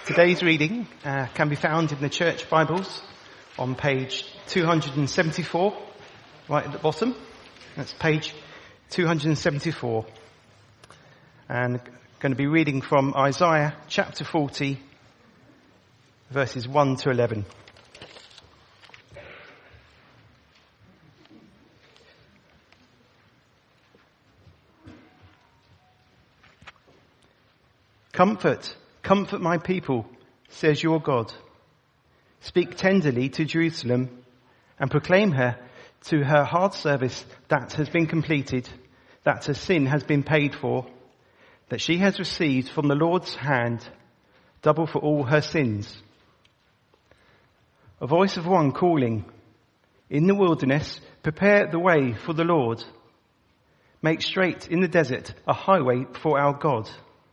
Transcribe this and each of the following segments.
Today's reading can be found in the Church Bibles on page 274, right at the bottom. That's page 274. And going to be reading from Isaiah chapter 40, verses 1 to 11. Comfort my people, says your God. Speak tenderly to Jerusalem and proclaim her to her hard service that has been completed, that her sin has been paid for, that she has received from the Lord's hand double for all her sins. A voice of one calling, in the wilderness, prepare the way for the Lord. Make straight in the desert a highway for our God.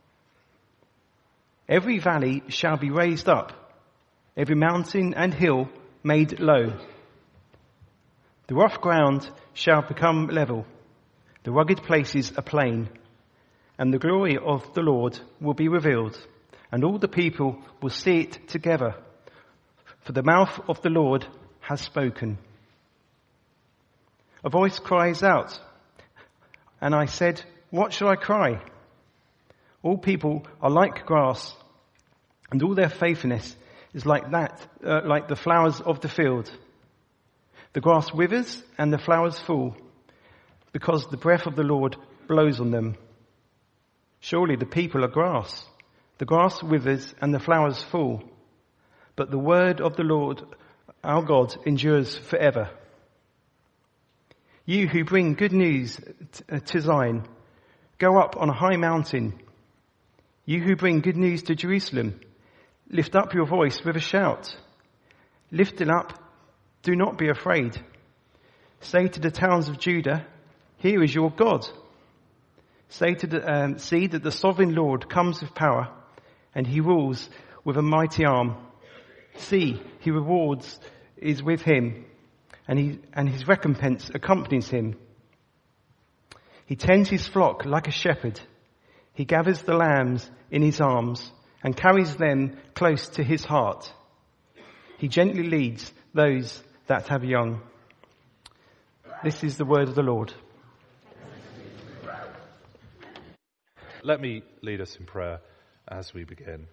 Every valley shall be raised up, every mountain and hill made low. The rough ground shall become level, the rugged places a plain, and the glory of the Lord will be revealed, and all the people will see it together. For the mouth of the Lord has spoken. A voice cries out, and I said, what shall I cry? All people are like grass, and all their faithfulness is like the flowers of the field. The grass withers and the flowers fall, because the breath of the Lord blows on them. Surely the people are grass. The grass withers and the flowers fall, but the word of the Lord our God endures forever. You who bring good news to Zion, go up on a high mountain. You who bring good news to Jerusalem, lift up your voice with a shout. Lift it up, do not be afraid. Say to the towns of Judah, here is your God. See that the sovereign Lord comes with power, and he rules with a mighty arm. See, his rewards is with him, and his recompense accompanies him. He tends his flock like a shepherd. He gathers the lambs in his arms and carries them close to his heart. He gently leads those that have young. This is the word of the Lord. Let me lead us in prayer as we begin.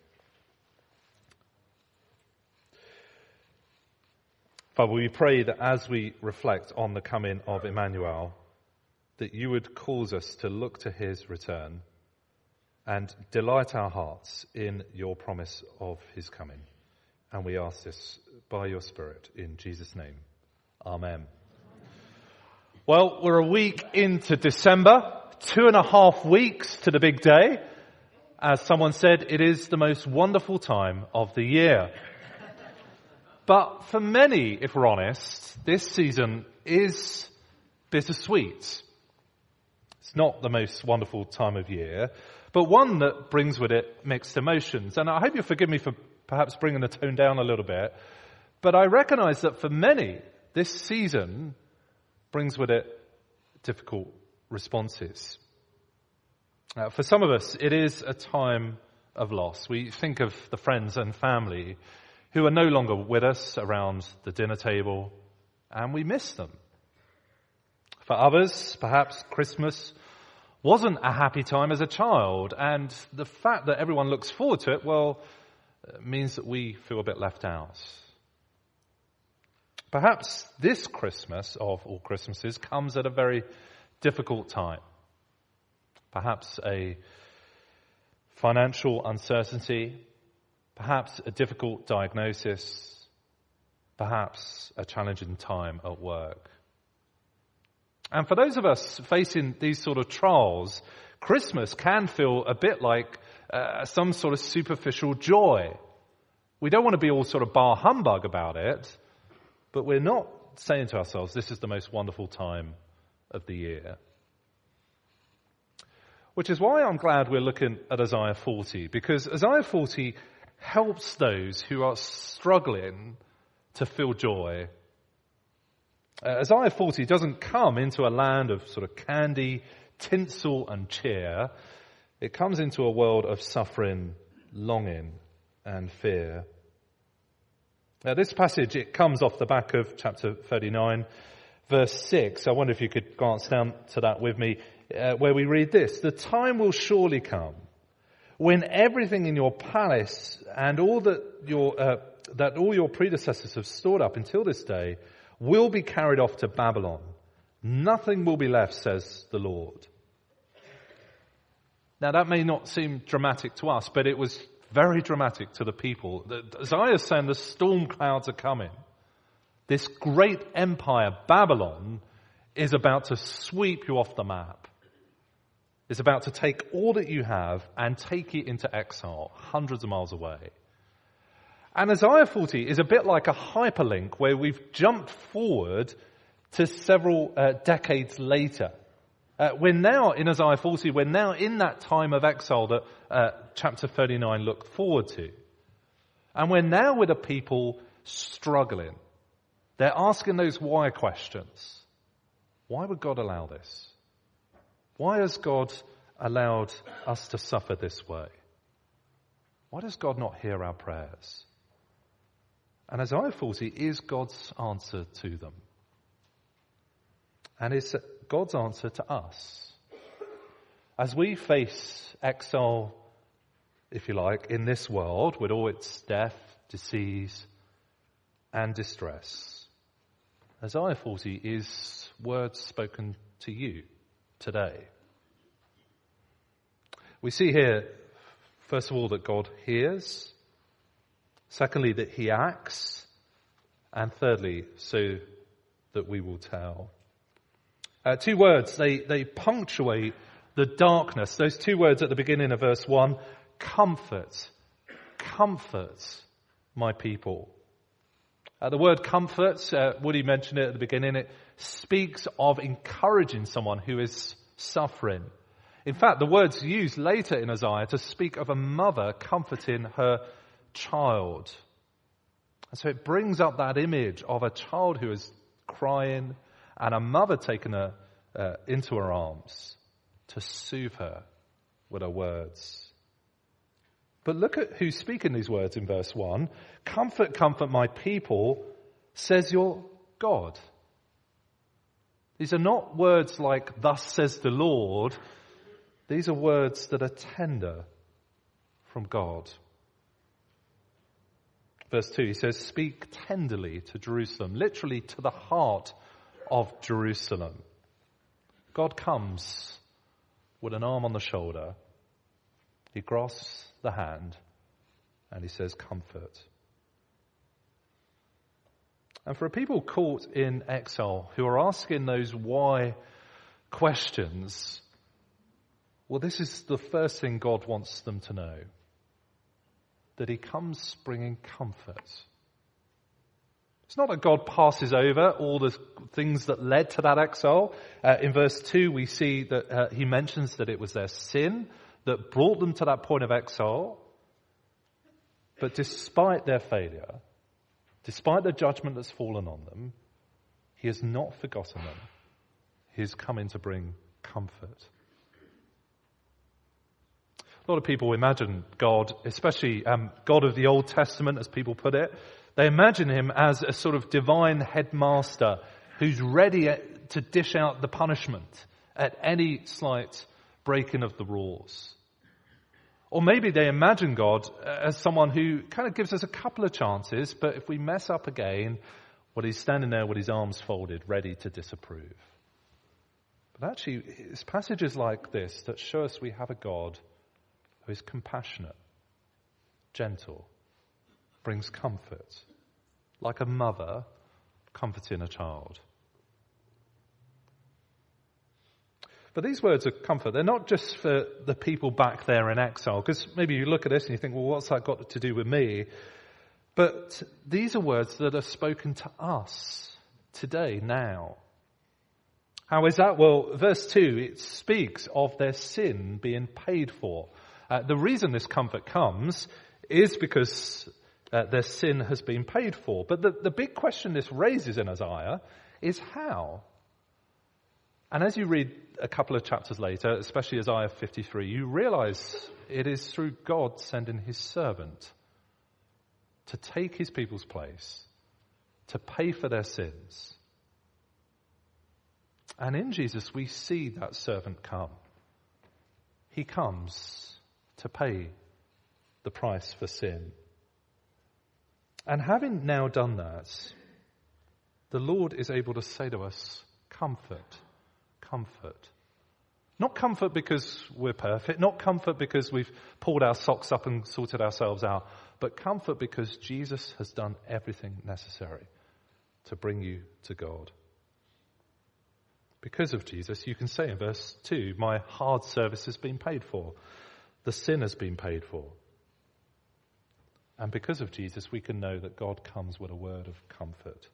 Father, we pray that as we reflect on the coming of Emmanuel, that you would cause us to look to his return and delight our hearts in your promise of his coming. And we ask this by your Spirit in Jesus' name. Amen. Well, we're a week into December, 2.5 weeks to the big day. As someone said, it is the most wonderful time of the year. But for many, if we're honest, this season is bittersweet. It's not the most wonderful time of year, but one that brings with it mixed emotions. And I hope you'll forgive me for perhaps bringing the tone down a little bit, but I recognize that for many, this season brings with it difficult responses. For some of us, it is a time of loss. We think of the friends and family who are no longer with us around the dinner table, and we miss them. For others, perhaps Christmas wasn't a happy time as a child, and the fact that everyone looks forward to it, well, means that we feel a bit left out. Perhaps this Christmas, of all Christmases, comes at a very difficult time. Perhaps a financial uncertainty, perhaps a difficult diagnosis, perhaps a challenging time at work. And for those of us facing these sort of trials, Christmas can feel a bit like some sort of superficial joy. We don't want to be all sort of bar humbug about it, but we're not saying to ourselves, this is the most wonderful time of the year. Which is why I'm glad we're looking at Isaiah 40, because Isaiah 40 helps those who are struggling to feel joy. Isaiah 40 doesn't come into a land of sort of candy, tinsel and cheer. It comes into a world of suffering, longing and fear. Now, this passage, it comes off the back of chapter 39, verse 6. I wonder if you could glance down to that with me, where we read this. The time will surely come when everything in your palace and all that all your predecessors have stored up until this day will be carried off to Babylon. Nothing will be left, says the Lord. Now, that may not seem dramatic to us, but it was very dramatic to the people. Isaiah is saying the storm clouds are coming. This great empire, Babylon, is about to sweep you off the map. It's about to take all that you have and take it into exile, hundreds of miles away. And Isaiah 40 is a bit like a hyperlink where we've jumped forward to several decades later. We're now in Isaiah 40, we're now in that time of exile that chapter 39 looked forward to. And we're now with a people struggling. They're asking those why questions. Why would God allow this? Why has God allowed us to suffer this way? Why does God not hear our prayers? And Isaiah 40 is God's answer to them. And it's God's answer to us. As we face exile, if you like, in this world with all its death, disease, and distress, Isaiah 40 is words spoken to you today. We see here, first of all, that God hears. Secondly, that he acts. And thirdly, so that we will tell. Two words, they punctuate the darkness. Those two words at the beginning of verse 1, comfort. Comfort my people. The word comfort, Woody mentioned it at the beginning, it speaks of encouraging someone who is suffering. In fact, the word's used later in Isaiah to speak of a mother comforting her child. And so it brings up that image of a child who is crying and a mother taking her into her arms to soothe her with her words. But look at who's speaking these words in verse 1. Comfort, comfort my people, says your God. These are not words like, thus says the Lord. These are words that are tender from God. Verse 2, he says, speak tenderly to Jerusalem, literally to the heart of Jerusalem. God comes with an arm on the shoulder. He grasps the hand and he says, comfort. And for a people caught in exile who are asking those why questions, well, this is the first thing God wants them to know. That he comes bringing comfort. It's not that God passes over all the things that led to that exile. In verse 2, we see that he mentions that it was their sin that brought them to that point of exile. But despite their failure, despite the judgment that's fallen on them, he has not forgotten them. He is coming to bring comfort. A lot of people imagine God, especially God of the Old Testament, as people put it, they imagine him as a sort of divine headmaster who's ready to dish out the punishment at any slight breaking of the rules. Or maybe they imagine God as someone who kind of gives us a couple of chances, but if we mess up again, well, he's standing there with his arms folded, ready to disapprove. But actually, it's passages like this that show us we have a God who is compassionate, gentle, brings comfort, like a mother comforting a child. But these words of comfort, they're not just for the people back there in exile, because maybe you look at this and you think, well, what's that got to do with me? But these are words that are spoken to us today, now. How is that? Well, verse 2, it speaks of their sin being paid for. The reason this comfort comes is because their sin has been paid for. But the big question this raises in Isaiah is how? And as you read a couple of chapters later, especially Isaiah 53, you realize it is through God sending his servant, to take his people's place, to pay for their sins. And in Jesus, we see that servant come. He comes to pay the price for sin. And having now done that, the Lord is able to say to us, comfort, comfort. Not comfort because we're perfect, not comfort because we've pulled our socks up and sorted ourselves out, but comfort because Jesus has done everything necessary to bring you to God. Because of Jesus, you can say in verse 2, my hard service has been paid for. The sin has been paid for. And because of Jesus, we can know that God comes with a word of comfort.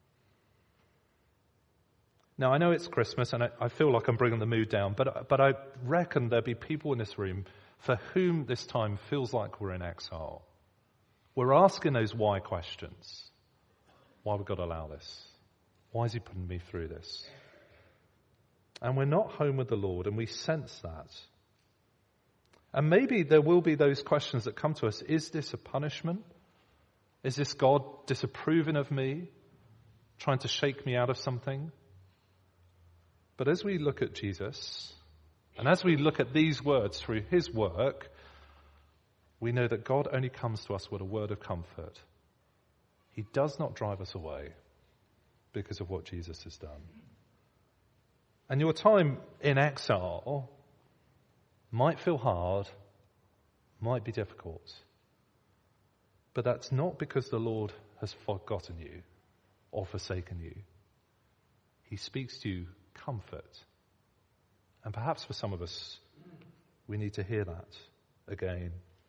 Now, I know it's Christmas, and I feel like I'm bringing the mood down, but I reckon there'll be people in this room for whom this time feels like we're in exile. We're asking those why questions. Why have we got to allow this? Why is he putting me through this? And we're not home with the Lord, and we sense that. And maybe there will be those questions that come to us. Is this a punishment? Is this God disapproving of me? Trying to shake me out of something? But as we look at Jesus, and as we look at these words through his work, we know that God only comes to us with a word of comfort. He does not drive us away because of what Jesus has done. And your time in exile might feel hard, might be difficult. But that's not because the Lord has forgotten you or forsaken you. He speaks to you comfort. And perhaps for some of us, we need to hear that again.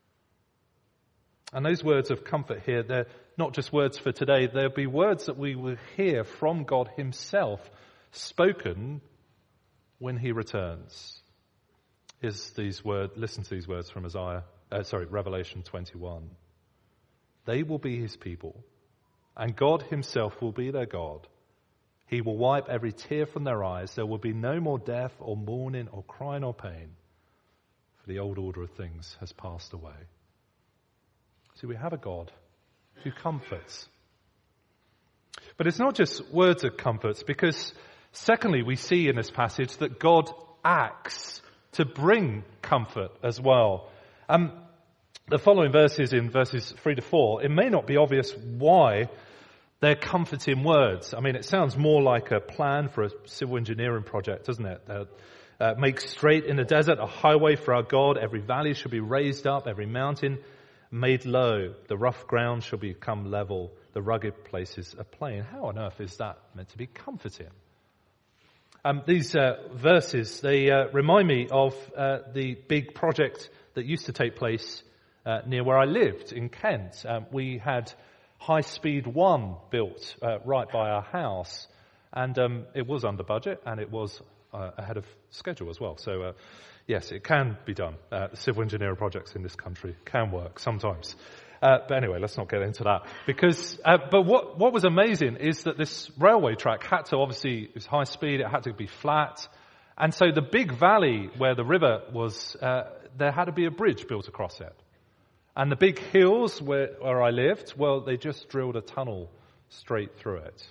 And those words of comfort here, they're not just words for today. They'll be words that we will hear from God himself, spoken when he returns. Listen to these words from Revelation 21. They will be his people, and God himself will be their God. He will wipe every tear from their eyes. There will be no more death or mourning or crying or pain, for the old order of things has passed away. See, we have a God who comforts. But it's not just words of comfort, because secondly, we see in this passage that God acts to bring comfort as well. The following verses, in verses 3 to 4, it may not be obvious why they're comforting words. I mean, it sounds more like a plan for a civil engineering project, doesn't it? Make straight in the desert a highway for our God. Every valley shall be raised up, every mountain made low. The rough ground shall become level, the rugged places a plain. How on earth is that meant to be comforting? These verses, they remind me of the big project that used to take place near where I lived in Kent. We had High Speed 1 built right by our house, and it was under budget, and it was ahead of schedule as well. So, yes, it can be done. Civil engineering projects in this country can work sometimes. But anyway, let's not get into that. But what was amazing is that this railway track had to, obviously, it was high speed, it had to be flat. And so the big valley where the river was, there had to be a bridge built across it. And the big hills where I lived, well, they just drilled a tunnel straight through it.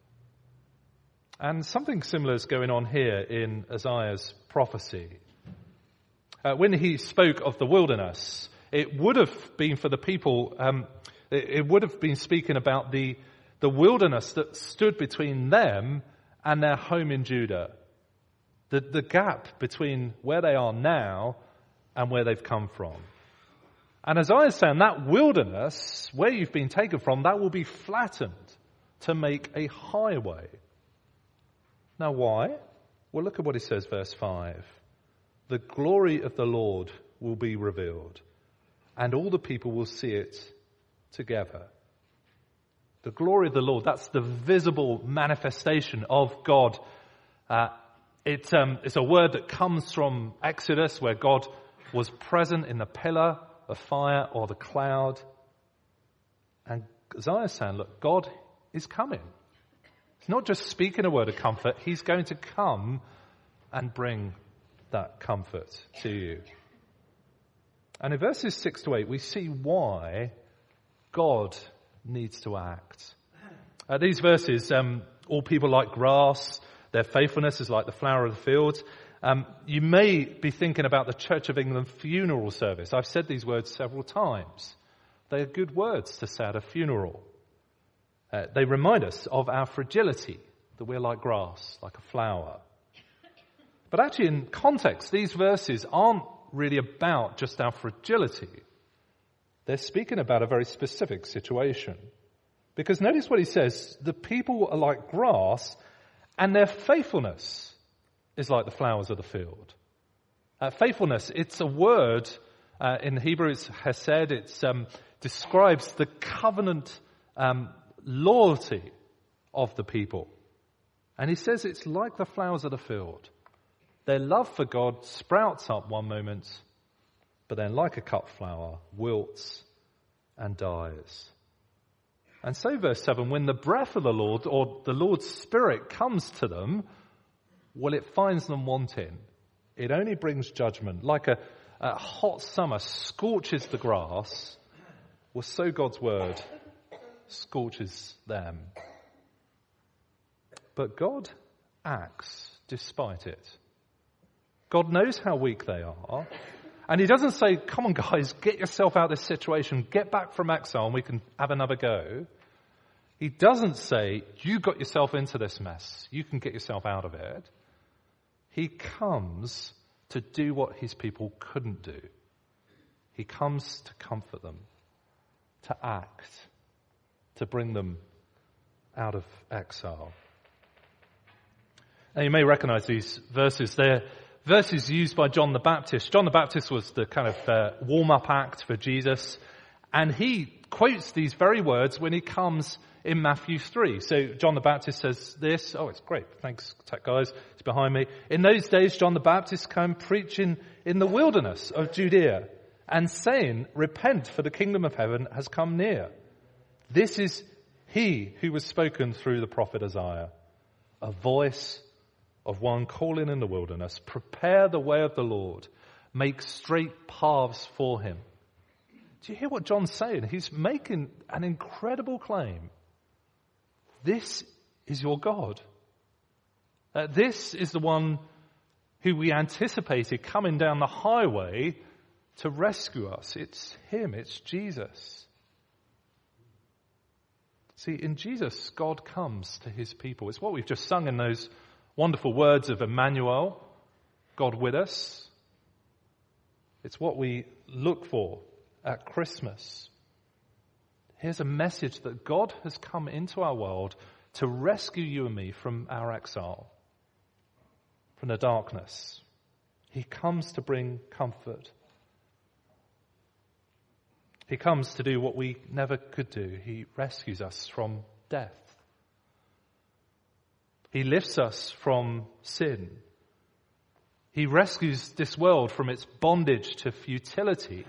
And something similar is going on here in Isaiah's prophecy. When he spoke of the wilderness, it would have been for the people, it would have been speaking about the wilderness that stood between them and their home in Judah. The gap between where they are now and where they've come from. And Isaiah is saying that wilderness, where you've been taken from, that will be flattened to make a highway. Now why? Well, look at what he says, verse 5. The glory of the Lord will be revealed, and all the people will see it together. The glory of the Lord, that's the visible manifestation of God. It's a word that comes from Exodus, where God was present in the pillar of fire or the cloud. And Isaiah is saying, look, God is coming. He's not just speaking a word of comfort, he's going to come and bring that comfort to you. And in verses 6 to 8, we see why God needs to act. These verses, all people like grass, their faithfulness is like the flower of the field. You may be thinking about the Church of England funeral service. I've said these words several times. They are good words to say at a funeral. They remind us of our fragility, that we're like grass, like a flower. But actually in context, these verses aren't really about just our fragility. They're speaking about a very specific situation. Because notice what he says, the people are like grass and their faithfulness is like the flowers of the field. Faithfulness, it's a word in Hebrew, it's hesed, it describes the covenant loyalty of the people. And he says it's like the flowers of the field. Their love for God sprouts up one moment, but then like a cut flower, wilts and dies. And so verse 7, when the breath of the Lord or the Lord's Spirit comes to them, well, it finds them wanting. It only brings judgment. Like a hot summer scorches the grass, well, so God's word scorches them. But God acts despite it. God knows how weak they are. And he doesn't say, come on guys, get yourself out of this situation, get back from exile and we can have another go. He doesn't say, you got yourself into this mess, you can get yourself out of it. He comes to do what his people couldn't do. He comes to comfort them, to act, to bring them out of exile. Now you may recognize these verses. They're verses used by John the Baptist. John the Baptist was the kind of warm-up act for Jesus. And he quotes these very words when he comes in Matthew 3. So John the Baptist says this. Oh, it's great. Thanks, tech guys. It's behind me. In those days, John the Baptist came preaching in the wilderness of Judea and saying, repent, for the kingdom of heaven has come near. This is he who was spoken through the prophet Isaiah, a voice of one calling in the wilderness, prepare the way of the Lord, make straight paths for him. Do you hear what John's saying? He's making an incredible claim. This is your God. This is the one who we anticipated coming down the highway to rescue us. It's him. It's Jesus. See, in Jesus, God comes to his people. It's what we've just sung in those wonderful words of Emmanuel, God with us. It's what we look for at Christmas. Here's a message that God has come into our world to rescue you and me from our exile, from the darkness. He comes to bring comfort. He comes to do what we never could do. He rescues us from death. He lifts us from sin. He rescues this world from its bondage to futility.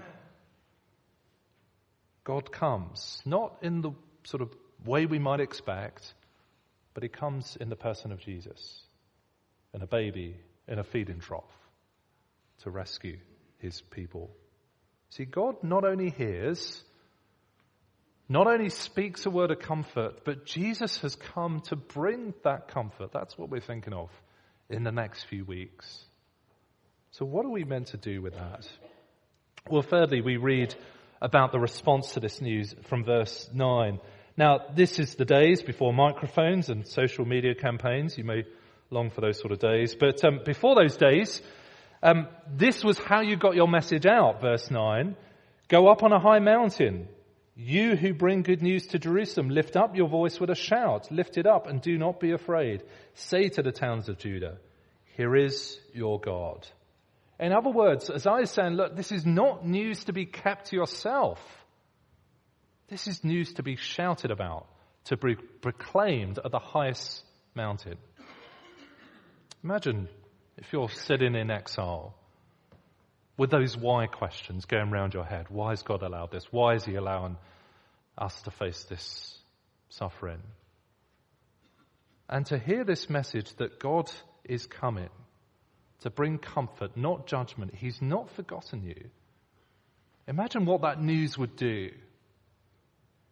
God comes, not in the sort of way we might expect, but he comes in the person of Jesus, in a baby, in a feeding trough, to rescue his people. See, God not only hears, not only speaks a word of comfort, but Jesus has come to bring that comfort. That's what we're thinking of in the next few weeks. So what are we meant to do with that? Well, thirdly, we read about the response to this news from verse 9. Now, this is the days before microphones and social media campaigns. You may long for those sort of days. But before those days, this was how you got your message out, verse 9. Go up on a high mountain. You who bring good news to Jerusalem, lift up your voice with a shout. Lift it up and do not be afraid. Say to the towns of Judah, here is your God. In other words, Isaiah is saying, look, this is not news to be kept to yourself. This is news to be shouted about, to be proclaimed at the highest mountain. Imagine if you're sitting in exile with those why questions going around your head. Why has God allowed this? Why is he allowing us to face this suffering? And to hear this message that God is coming to bring comfort, not judgment. He's not forgotten you. Imagine what that news would do.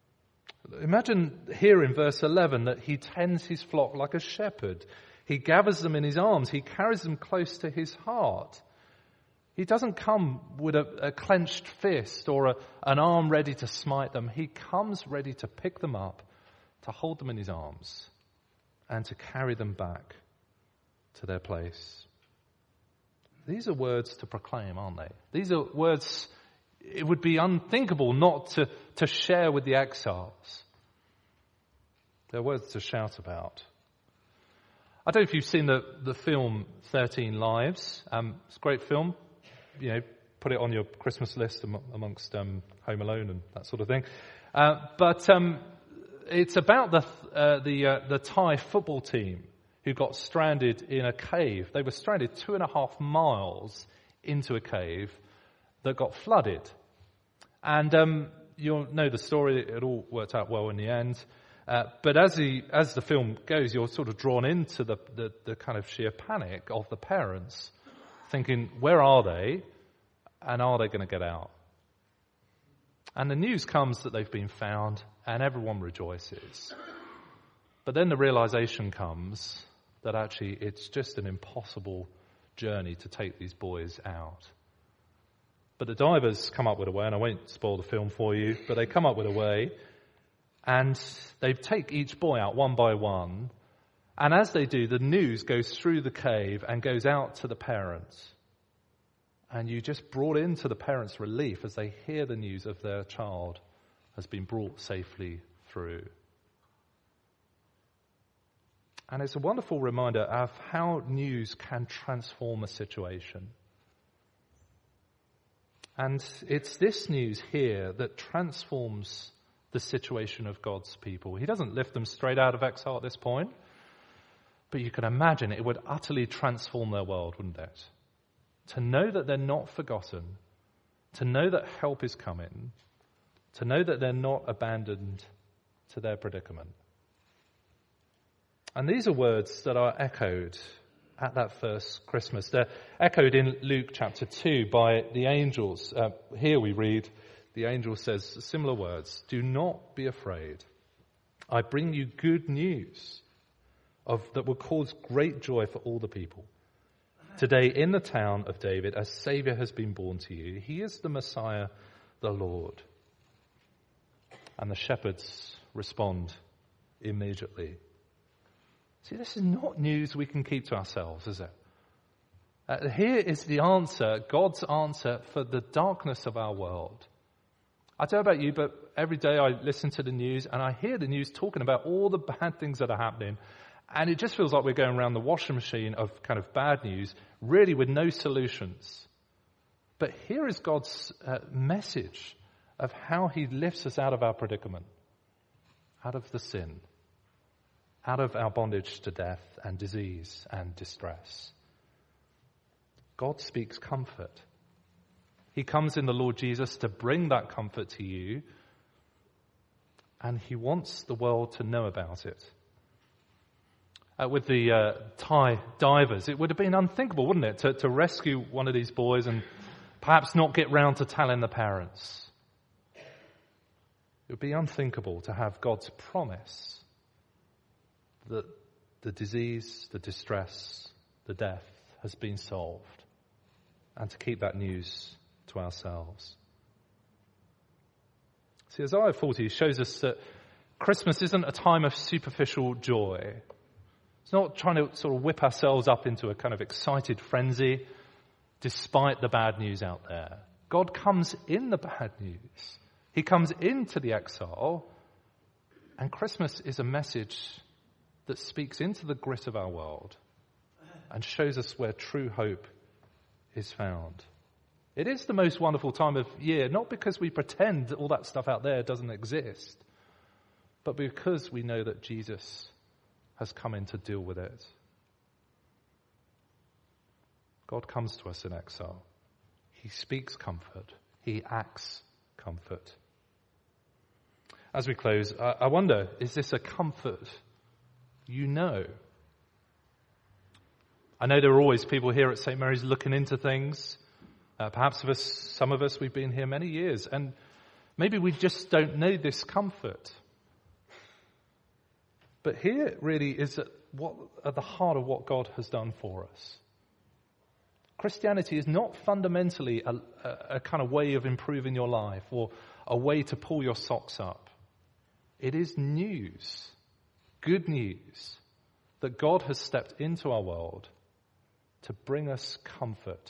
Imagine here in verse 11 that he tends his flock like a shepherd. He gathers them in his arms. He carries them close to his heart. He doesn't come with a clenched fist or an arm ready to smite them. He comes ready to pick them up, to hold them in his arms, and to carry them back to their place. These are words to proclaim, aren't they? These are words it would be unthinkable not to share with the exiles. They're words to shout about. I don't know if you've seen the film 13 Lives. It's a great film. You know, put it on your Christmas list amongst Home Alone and that sort of thing. But it's about the Thai football team who got stranded in a cave. They were stranded 2.5 miles into a cave that got flooded. And you'll know the story. It all worked out well in the end. But as the film goes, you're sort of drawn into the kind of sheer panic of the parents, thinking, where are they? And are they going to get out? And the news comes that they've been found, and everyone rejoices. But then the realization comes that actually it's just an impossible journey to take these boys out. But the divers come up with a way, and I won't spoil the film for you, but they come up with a way, and they take each boy out one by one. And as they do, the news goes through the cave and goes out to the parents. And you just brought into the parents' relief as they hear the news of their child has been brought safely through. And it's a wonderful reminder of how news can transform a situation. And it's this news here that transforms the situation of God's people. He doesn't lift them straight out of exile at this point, but you can imagine it would utterly transform their world, wouldn't it? To know that they're not forgotten, to know that help is coming, to know that they're not abandoned to their predicament. And these are words that are echoed at that first Christmas. They're echoed in Luke chapter 2 by the angels. Here we read, the angel says similar words, "Do not be afraid. I bring you good news that will cause great joy for all the people. Today in the town of David, a Saviour has been born to you. He is the Messiah, the Lord." And the shepherds respond immediately. See, this is not news we can keep to ourselves, is it? Here is the answer, God's answer for the darkness of our world. I don't know about you, but every day I listen to the news and I hear the news talking about all the bad things that are happening. And it just feels like we're going around the washing machine of kind of bad news, really with no solutions. But here is God's message of how he lifts us out of our predicament, out of the sin, out of our bondage to death and disease and distress. God speaks comfort. He comes in the Lord Jesus to bring that comfort to you, and he wants the world to know about it. With the Thai divers, it would have been unthinkable, wouldn't it, to rescue one of these boys and perhaps not get round to telling the parents. It would be unthinkable to have God's promise that the disease, the distress, the death has been solved, and to keep that news to ourselves. See, Isaiah 40 shows us that Christmas isn't a time of superficial joy. It's not trying to sort of whip ourselves up into a kind of excited frenzy despite the bad news out there. God comes in the bad news. He comes into the exile, and Christmas is a message that speaks into the grit of our world and shows us where true hope is found. It is the most wonderful time of year, not because we pretend that all that stuff out there doesn't exist, but because we know that Jesus has come in to deal with it. God comes to us in exile. He speaks comfort. He acts comfort. As we close, I wonder, is this a comfort you know? I know there are always people here at St. Mary's looking into things. Perhaps some of us, we've been here many years, and maybe we just don't know this comfort. But here really is at the heart of what God has done for us. Christianity is not fundamentally a kind of way of improving your life or a way to pull your socks up. It is news, good news, that God has stepped into our world to bring us comfort.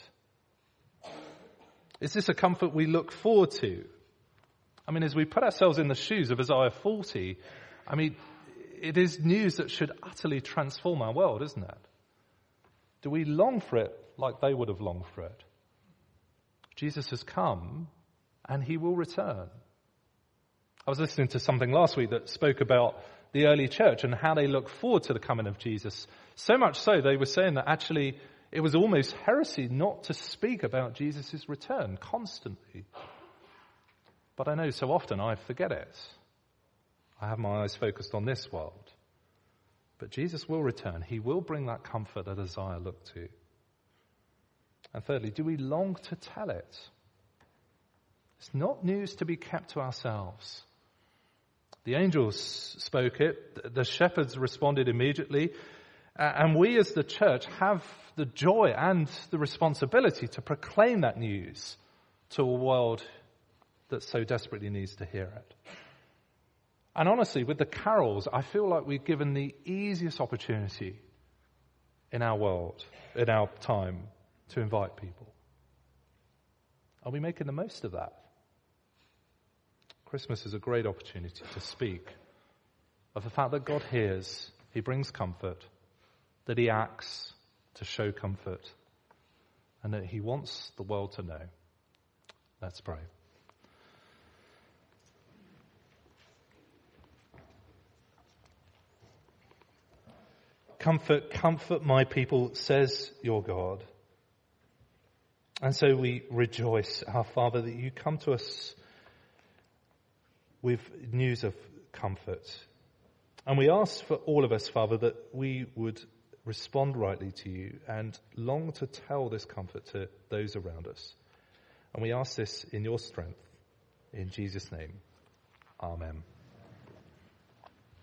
Is this a comfort we look forward to? I mean, as we put ourselves in the shoes of Isaiah 40, I mean, it is news that should utterly transform our world, isn't it? Do we long for it like they would have longed for it? Jesus has come and he will return. I was listening to something last week that spoke about the early church and how they look forward to the coming of Jesus. So much so, they were saying that actually it was almost heresy not to speak about Jesus' return constantly. But I know so often I forget it. I have my eyes focused on this world. But Jesus will return. He will bring that comfort that Isaiah looked to. And thirdly, do we long to tell it? It's not news to be kept to ourselves. The angels spoke it. The shepherds responded immediately. And we as the church have the joy and the responsibility to proclaim that news to a world that so desperately needs to hear it. And honestly, with the carols, I feel like we've given the easiest opportunity in our world, in our time, to invite people. Are we making the most of that? Christmas is a great opportunity to speak of the fact that God hears, he brings comfort, that he acts to show comfort, and that he wants the world to know. Let's pray. Comfort, comfort my people, says your God. And so we rejoice, our Father, that you come to us with news of comfort. And we ask for all of us, Father, that we would respond rightly to you and long to tell this comfort to those around us. And we ask this in your strength, in Jesus' name. Amen.